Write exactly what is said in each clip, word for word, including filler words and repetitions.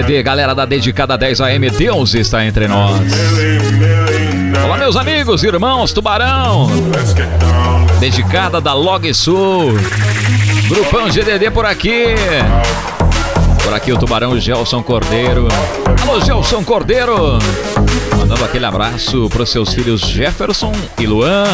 D, galera da Dedicada dez A M, Deus está entre nós. Olá, meus amigos, irmãos, Tubarão. Dedicada da Log Sul. Grupão G D D por aqui. Por aqui o Tubarão Gelson Cordeiro. Alô, Gelson Cordeiro. Mandando aquele abraço para os seus filhos Jefferson e Luan.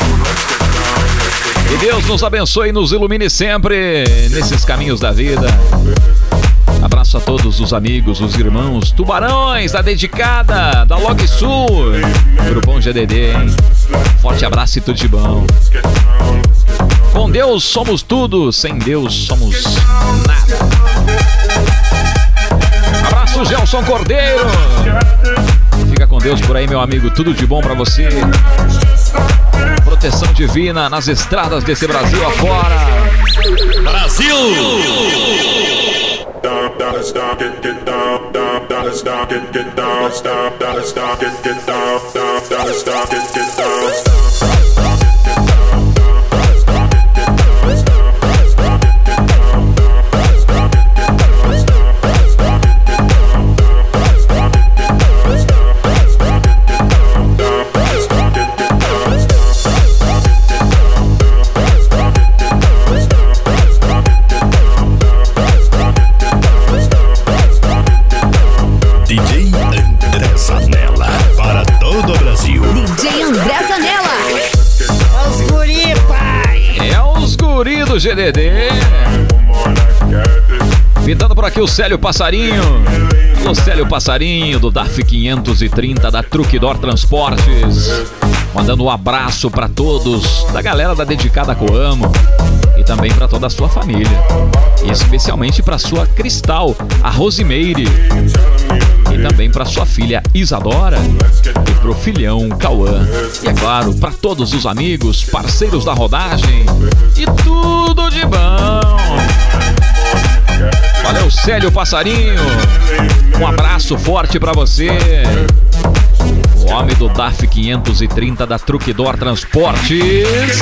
Que Deus nos abençoe e nos ilumine sempre nesses caminhos da vida. Abraço a todos os amigos, os irmãos Tubarões da Dedicada, da Log Sul. Grupão G D D, hein? Forte abraço e tudo de bom. Com Deus somos tudo, sem Deus somos nada. Abraço, Gelson Cordeiro. Fica com Deus por aí, meu amigo. Tudo de bom pra você. Proteção divina nas estradas desse Brasil afora. Brasil! G D D. Pintando por aqui o Célio Passarinho. Alô, Célio Passarinho do D A F quinhentos e trinta da Truquidor Transportes. Mandando um abraço para todos da galera da Dedicada Coamo e também para toda a sua família. E especialmente para sua Cristal, a Rosimeire. E também para sua filha Isadora e pro filhão Cauã. E é claro, para todos os amigos, parceiros da rodagem e tudo de bom. Valeu, Célio Passarinho. Um abraço forte para você. O homem do D A F quinhentos e trinta da Truquidor Transportes.